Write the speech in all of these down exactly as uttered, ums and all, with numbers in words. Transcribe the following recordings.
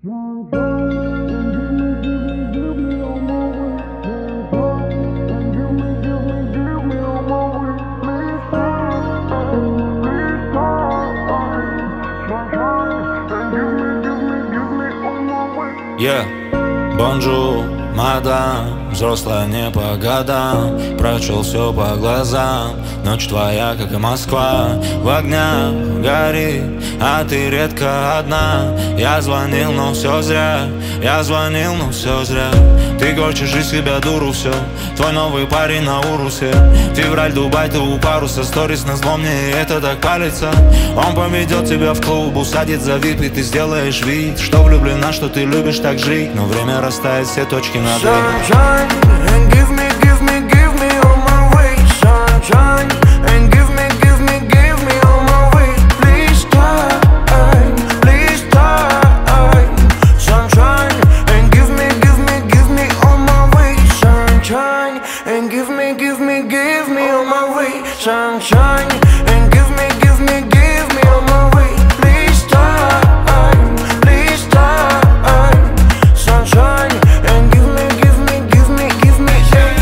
Yeah, бонжур, мадам, взрослая не по годам. Прочел все по глазам, ночь твоя, как и Москва. В огнях горит, а ты редко одна. Я звонил, но все зря, я звонил, но все зря. Ты корчишь из себя дуру, все, твой новый парень на урусе. Февраль, Дубай, ты у паруса, сторис назло мне, и это так палится. Он поведет тебя в клуб, усадит за вип, и ты сделаешь вид, что влюблена, что ты любишь так жить. Но время расставит все точки над «и». Sunshine, and give me, give me, give me all my way. Sunshine, and give me, give me, give me all my way. Please time, please time. Sunshine, and give me, give me, give me all my way. Sunshine, and give me, give me, give me all my way. Sunshine, and give me, give me, give me all my way. Please time, please time. Sunshine, and give me, give me, give me, give me.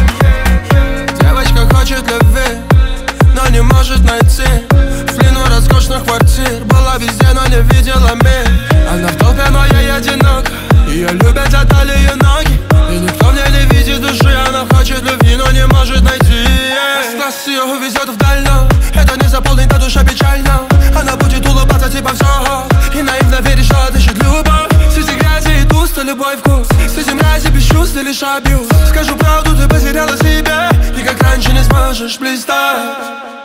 Девочка хочет любви, но не может найти. В плену роскошных квартир, была везде, но не видела мир. Она в толпе, но я одинок. Ее любят за талию ноги, и никто в ней не видит души. Она хочет любви, но не может найти. С ее увезет вдаль, но это не заполнит, а душа печально. Она будет улыбаться, типа все, и наивно верить, что отыщет любовь. Среди грязи и туста любой вкус, среди мрази без чувств и лишь абьюз. Скажу правду, ты потеряла себя, и как раньше не сможешь блистать.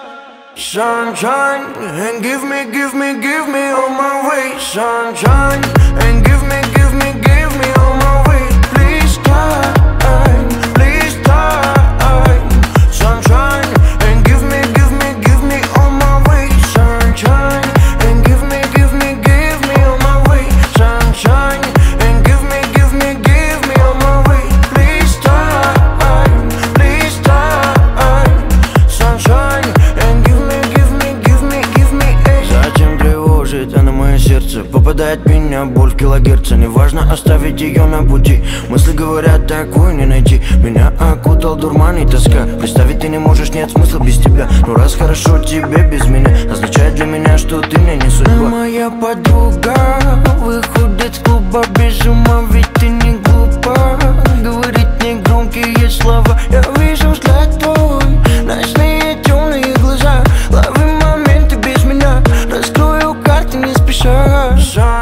Sunshine, and give me, give me, give me all my way. Sunshine, and give me, give me, give me all my way. Please time, please time. Sunshine, and give me, give me, give me all my way. Sunshine, and give me, give me, give me all my way. Sunshine, and give me, give me, give me all my way. Please time, please time. Sunshine, and give me, give me, give me, give me. Зачем тревожит она мое сердце? Попадает в меня боль в килогерца. Неважно оставить ее на пути. Мысли говорят, такую не найти. Меня окутал дурман и тоска. Представить ты не можешь, нет смысла без тебя. Но раз хорошо тебе без меня, означает для меня, что ты мне не судьба. Моя подруга выходит с клуба без ума, ведь ты не глупа. Говорит негромкие слова, я вижу взгляд твой, ночные темные глаза. Лови моменты без меня, раскрою карты не спеша.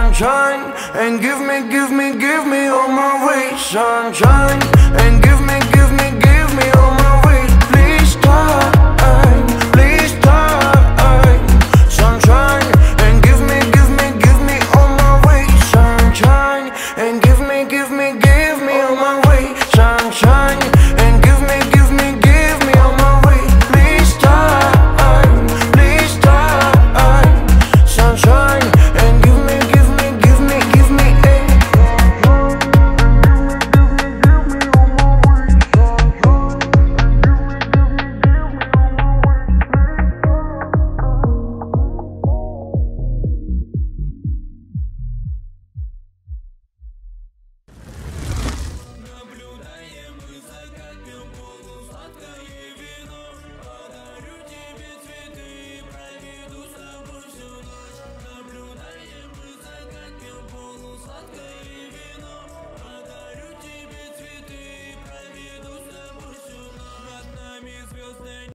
Sunshine, and give me, give me, give me all my way. Sunshine, and give me, give